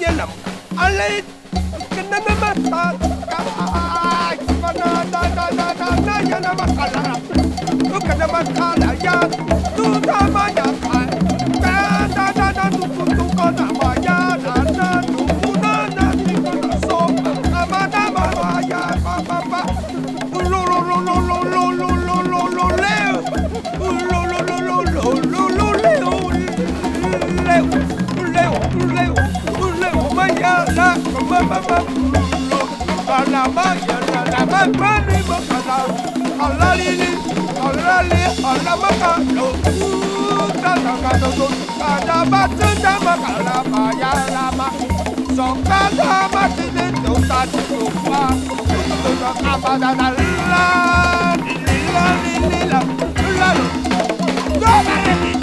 nyelam alay kana mata na yana makala kana makala ya tu sama ya tu kana ya na tu na ti kana so amana ma ya pa Go